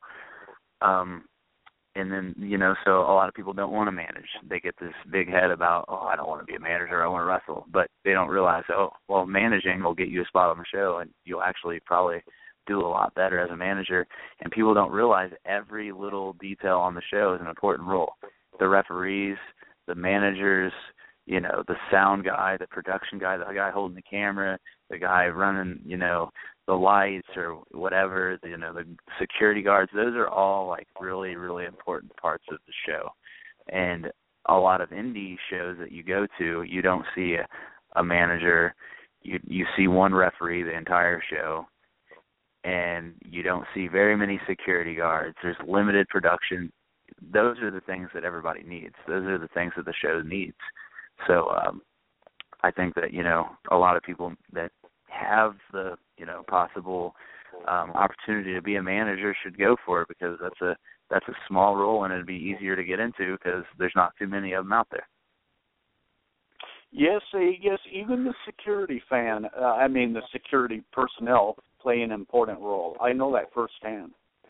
And then, so a lot of people don't want to manage. They get this big head about, I don't want to be a manager, I want to wrestle. But they don't realize, managing will get you a spot on the show, and you'll actually probably do a lot better as a manager. And people don't realize every little detail on the show is an important role. The referees, the managers, the sound guy, the production guy, the guy holding the camera, the guy running, the lights or whatever, the security guards, those are all like really, really important parts of the show. And a lot of indie shows that you go to, you don't see a manager. You see one referee the entire show, and you don't see very many security guards. There's limited production. Those are the things that everybody needs. Those are the things that the show needs. So I think that, a lot of people that have the, possible opportunity to be a manager should go for it, because that's a small role, and it'd be easier to get into because there's not too many of them out there. Yes, even the security the security personnel play an important role. I know that firsthand.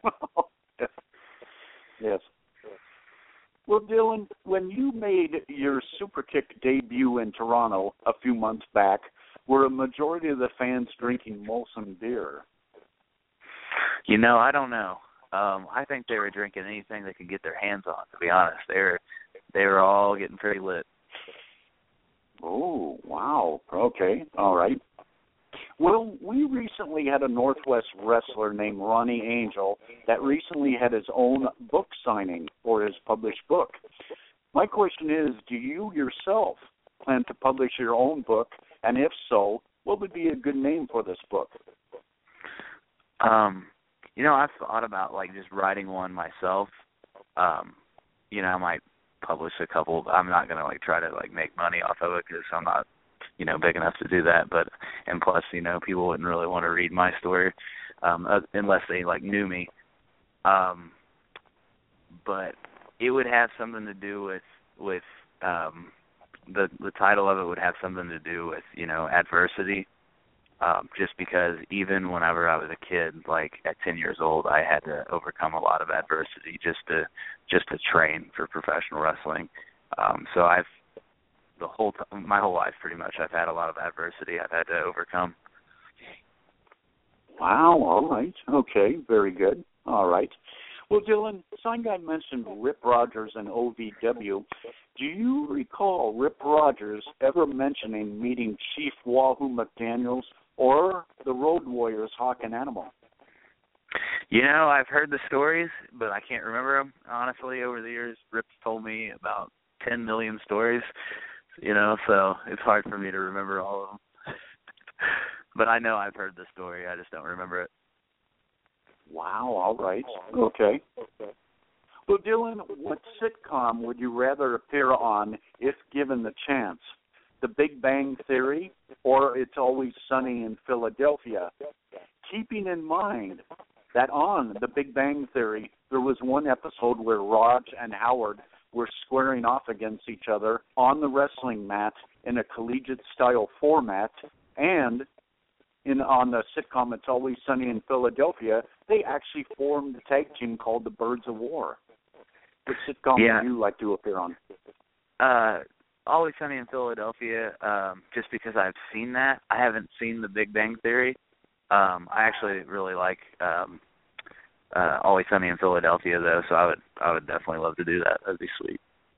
Yes. Well, Dylan, when you made your Superkick debut in Toronto a few months back, were a majority of the fans drinking Molson beer? I don't know. I think they were drinking anything they could get their hands on, to be honest. They were all getting pretty lit. Oh, wow. Okay, all right. Well, we recently had a Northwest wrestler named Ronnie Angel that recently had his own book signing for his published book. My question is, do you yourself plan to publish your own book? And if so, what would be a good name for this book? I've thought about just writing one myself. I might publish a couple. I'm not going to try to make money off of it, because I'm not big enough to do that. And plus, people wouldn't really want to read my story unless they knew me. But it would have something to do with the title of it would have something to do with adversity. Just because even whenever I was a kid, at 10 years old, I had to overcome a lot of adversity just to train for professional wrestling. So my whole life pretty much, I've had a lot of adversity I've had to overcome. Wow, all right. Okay, very good. All right. Well, Dylan, Sign Guy mentioned Rip Rogers and OVW. Do you recall Rip Rogers ever mentioning meeting Chief Wahoo McDaniels or the Road Warriors, Hawk and Animal? I've heard the stories, but I can't remember them. Honestly, over the years, Rip's told me about 10 million stories, so it's hard for me to remember all of them. But I know I've heard the story. I just don't remember it. Wow, all right. Okay. Well, Dylan, what sitcom would you rather appear on if given the chance? The Big Bang Theory or It's Always Sunny in Philadelphia? Keeping in mind that on The Big Bang Theory, there was one episode where Raj and Howard were squaring off against each other on the wrestling mat in a collegiate-style format, and on the sitcom It's Always Sunny in Philadelphia, they actually formed a tag team called the Birds of War. What sitcom would you like to appear on? Always Sunny in Philadelphia, just because I've seen that. I haven't seen The Big Bang Theory. I actually really like Always Sunny in Philadelphia, though, so I would definitely love to do that. That'd be sweet.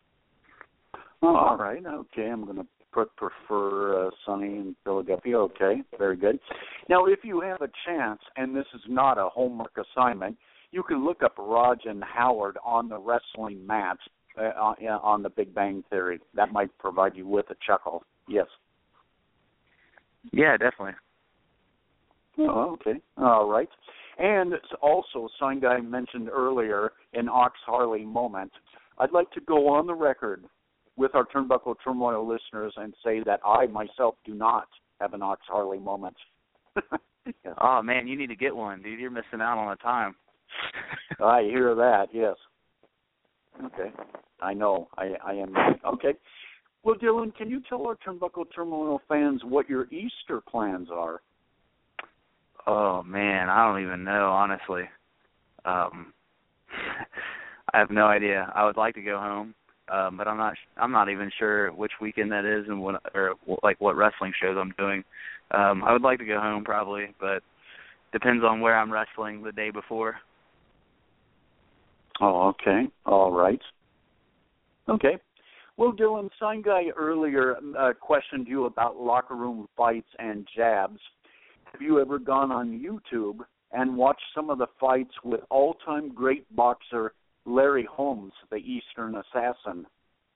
Oh, all right. Okay, I'm going to prefer Sunny in Philadelphia. Okay, very good. Now, if you have a chance, and this is not a homework assignment, you can look up Raj and Howard on the wrestling mat on the Big Bang Theory. That might provide you with a chuckle. Yes. Yeah, definitely. Oh, okay. All right. And also, Sign Guy mentioned earlier an Ox Harley moment. I'd like to go on the record with our Turnbuckle Turmoil listeners and say that I myself do not have an Ox Harley moment. Yes. Oh, man, you need to get one, dude. You're missing out on the time. I hear that, yes. Okay. I know. I am. Okay. Well, Dylan, can you tell our Turnbuckle Turmoil fans what your Easter plans are? Oh, man, I don't even know, honestly. I have no idea. I would like to go home, but I'm not even sure which weekend that is and what wrestling shows I'm doing. I would like to go home probably, but depends on where I'm wrestling the day before. Oh, okay. All right. Okay. Well, Dylan, Sign Guy earlier questioned you about locker room fights and jabs. Have you ever gone on YouTube and watched some of the fights with all-time great boxer Larry Holmes, the Eastern Assassin?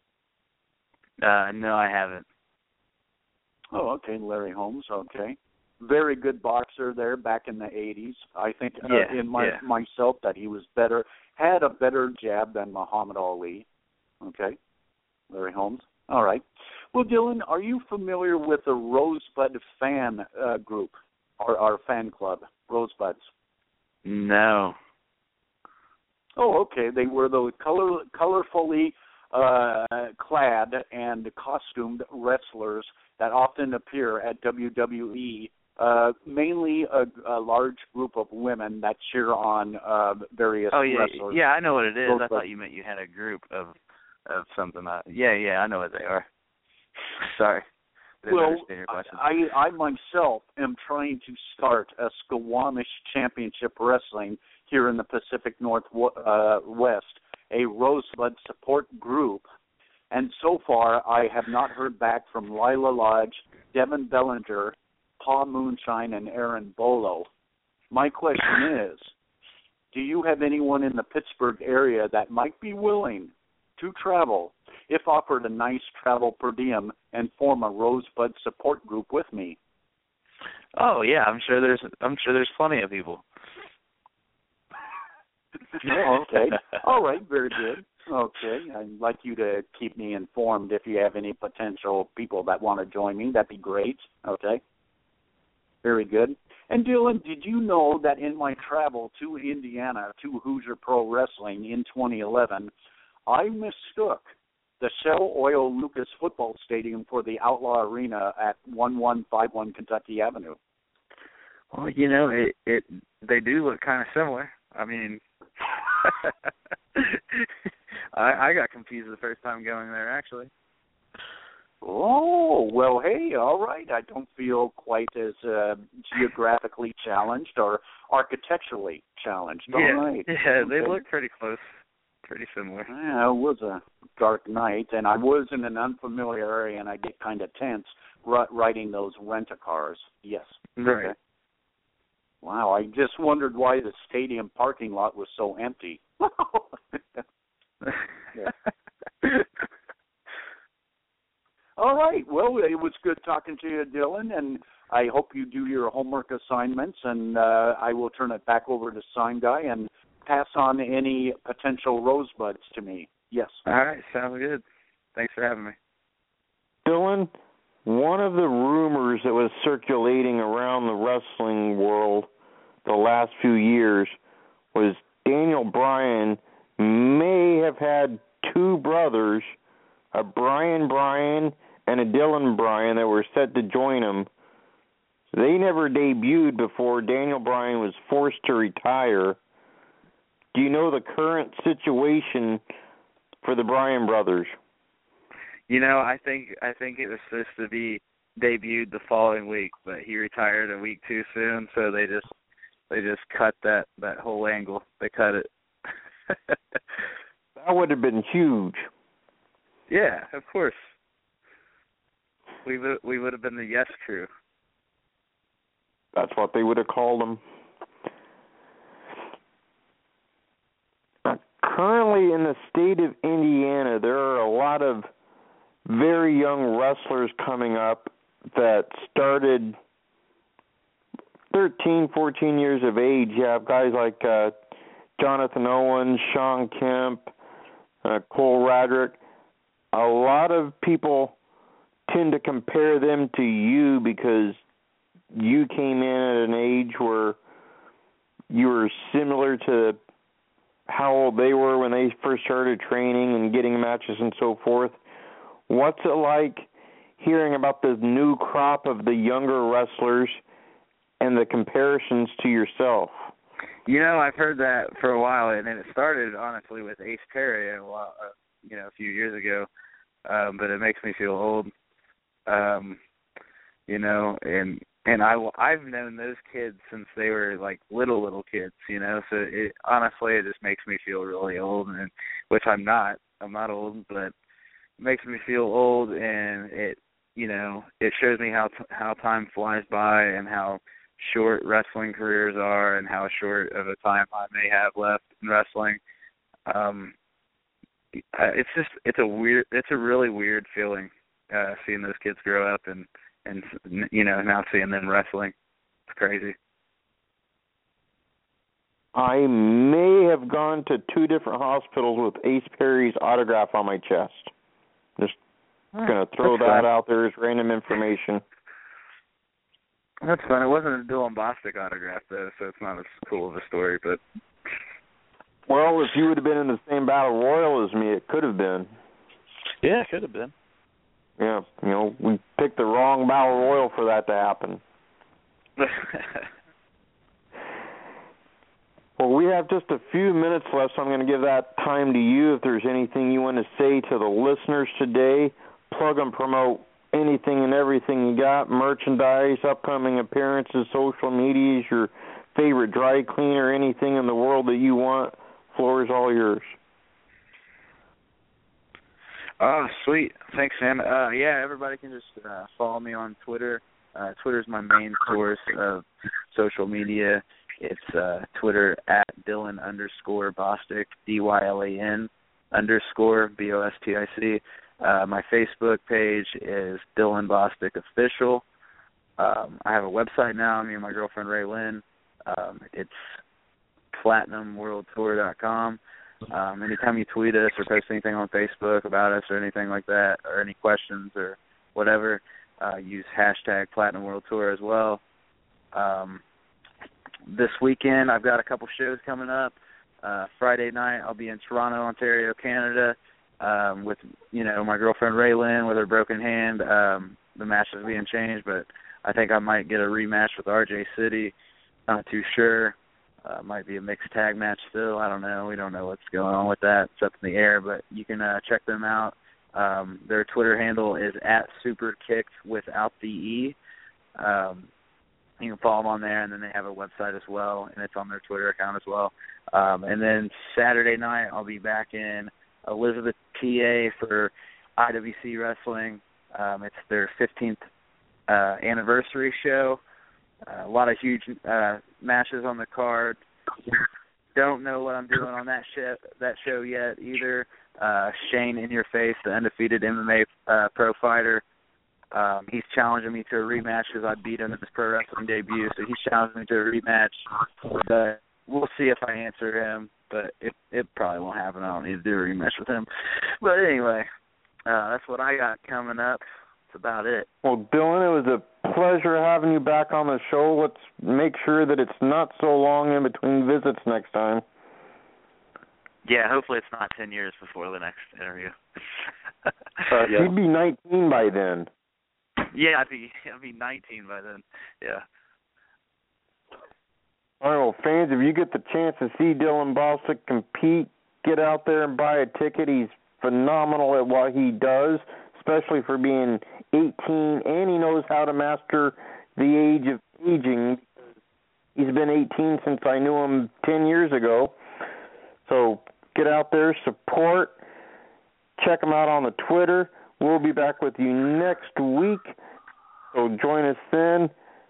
No, I haven't. Oh, okay, Larry Holmes, okay. very good boxer there back in the 80s. I think myself that he was better, had a better jab than Muhammad Ali. Okay, Larry Holmes. All right. Well, Dylan, are you familiar with the Rosebud fan group, or our fan club, Rosebuds? No. Oh, okay. They were the colorfully clad and costumed wrestlers that often appear at WWE, mainly a large group of women that cheer on various wrestlers. Yeah, I know what it is. I thought you meant you had a group of something. Yeah, I know what they are. Sorry. Well, I myself am trying to start a Squamish Championship Wrestling here in the Pacific Northwest, a Rosebud support group. And so far, I have not heard back from Lila Lodge, Devin Bellinger, Paul Moonshine, and Aaron Bolo. My question is, do you have anyone in the Pittsburgh area that might be willing to travel, if offered a nice travel per diem, and form a Rosebud support group with me? Oh yeah, I'm sure there's plenty of people. Oh, okay. All right, very good. Okay, I'd like you to keep me informed if you have any potential people that want to join me. That'd be great. Okay. Very good. And Dylan, did you know that in my travel to Indiana to Hoosier Pro Wrestling in 2011, I mistook the Shell Oil Lucas Football Stadium for the Outlaw Arena at 1151 Kentucky Avenue? Well, you know, they do look kind of similar. I mean, I got confused the first time going there, actually. Oh, well, hey, all right. I don't feel quite as geographically challenged or architecturally challenged. All right. Yeah, they look pretty close. Pretty similar. Yeah, it was a dark night, and I was in an unfamiliar area, and I get kind of tense riding those rent-a-cars. Yes. Right. Okay. Wow, I just wondered why the stadium parking lot was so empty. All right. Well, it was good talking to you, Dylan, and I hope you do your homework assignments, and I will turn it back over to Sign Guy and pass on any potential rosebuds to me. Yes. All right. Sounds good. Thanks for having me. Dylan, one of the rumors that was circulating around the wrestling world the last few years was Daniel Bryan may have had two brothers, a Brian Bryan and a Dylan Bryan, that were set to join him. They never debuted before Daniel Bryan was forced to retire. Do you know the current situation for the Bryan brothers? You know, I think it was supposed to be debuted the following week, but he retired a week too soon, so they just cut that whole angle. They cut it. That would have been huge. Yeah, of course. We would have been the Yes Crew. That's what they would have called them. Currently in the state of Indiana, there are a lot of very young wrestlers coming up that started 13, 14 years of age. You have guys like Jonathan Owens, Sean Kemp, Cole Radrick. A lot of people tend to compare them to you because you came in at an age where you were similar to how old they were when they first started training and getting matches and so forth. What's it like hearing about the new crop of the younger wrestlers and the comparisons to yourself? You know, I've heard that for a while, and it started, honestly, with Ace Terry a few years ago, but it makes me feel old. You know, and I've known those kids since they were like little kids, you know. So honestly, it just makes me feel really old, and which I'm not. I'm not old, but it makes me feel old, and it shows me how time flies by and how short wrestling careers are and how short of a time I may have left in wrestling. It's a really weird feeling seeing those kids grow up and you know, now seeing them wrestling. It's crazy. I may have gone to 2 different hospitals with Ace Perry's autograph on my chest. Just going to throw that out there as random information. That's fun. It wasn't a Dylan Bostic autograph, though, so it's not as cool of a story. But well, if you would have been in the same battle royal as me, it could have been. Yeah, it could have been. Yeah, we picked the wrong battle royal for that to happen. Well, we have just a few minutes left, so I'm going to give that time to you. If there's anything you want to say to the listeners today, plug and promote anything and everything you got, merchandise, upcoming appearances, social medias, your favorite dry cleaner, anything in the world that you want. Floor is all yours. Oh, sweet. Thanks, Sam. Yeah, everybody can just follow me on Twitter. Twitter's my main source of social media. It's Twitter at Dylan_Bostic, DYLAN _BOSTIC. My Facebook page is Dylan Bostic Official. I have a website now, me and my girlfriend Ray Lynn. It's PlatinumWorldTour.com. Anytime you tweet us or post anything on Facebook about us or anything like that, or any questions or whatever, use hashtag Platinum World Tour as well. This weekend I've got a couple shows coming up. Friday night I'll be in Toronto, Ontario, Canada, with my girlfriend Ray Lynn with her broken hand. The match is being changed, but I think I might get a rematch with RJ City. Not too sure. Might be a mixed tag match still. I don't know. We don't know what's going on with that. It's up in the air, but you can check them out. Their Twitter handle is @SuperKicked without the E. You can follow them on there, and then they have a website as well, and it's on their Twitter account as well. And then Saturday night I'll be back in Elizabeth, PA for IWC Wrestling. It's their 15th anniversary show. A lot of huge matches on the card. Don't know what I'm doing on that show yet either. Shane In Your Face, the undefeated MMA pro fighter, he's challenging me to a rematch because I beat him in his pro wrestling debut. So he's challenging me to a rematch. But we'll see if I answer him. But it probably won't happen. I don't need to do a rematch with him. But anyway, that's what I got coming up. That's about it. Well, Dylan, it was a pleasure having you back on the show. Let's make sure that it's not so long in between visits next time. Yeah, hopefully it's not 10 years before the next interview. Yeah. You'd be 19 by then. Yeah, I'd be 19 by then. Yeah. All right, well, fans, if you get the chance to see Dylan Bostic compete, get out there and buy a ticket. He's phenomenal at what he does, especially for being 18, and he knows how to master the age of aging. He's been 18 since I knew him 10 years ago. So get out there, support, check him out on the Twitter. We'll be back with you next week, so join us then.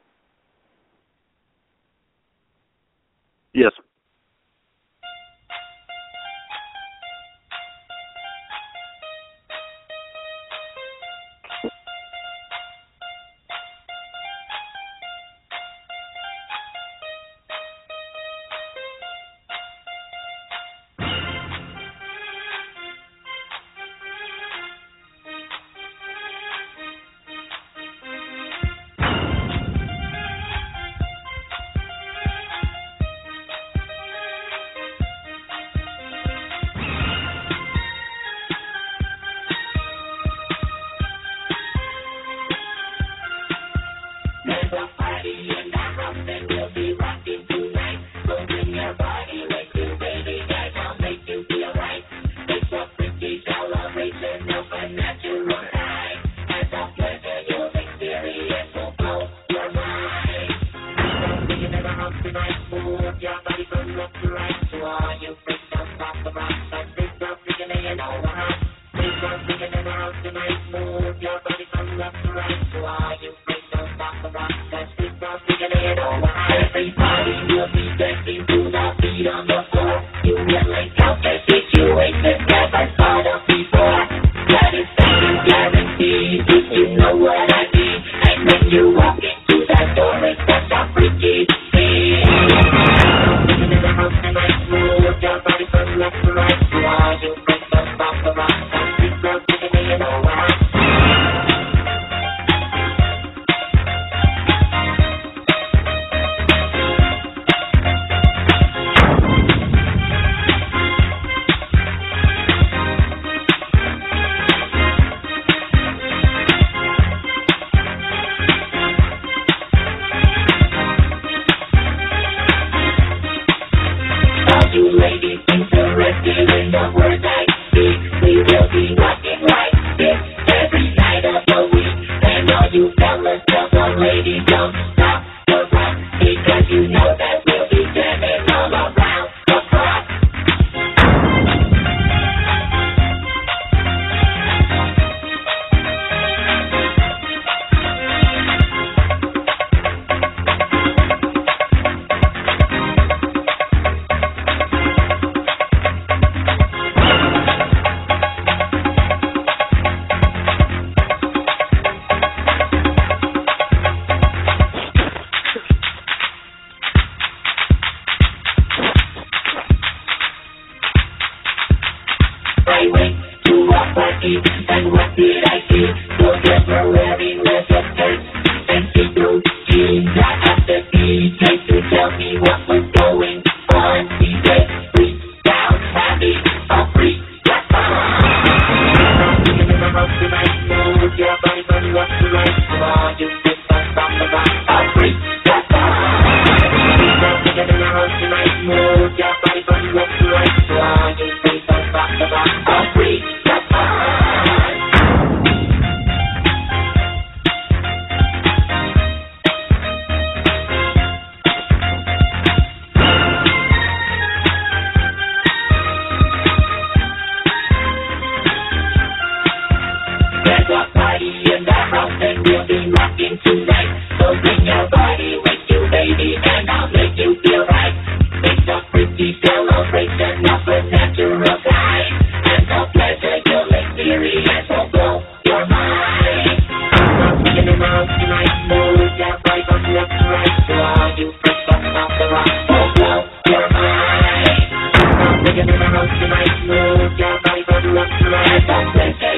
Yes. You know what I mean, and when you walk into that door, it's such a freak. Tonight, move your body from left to right.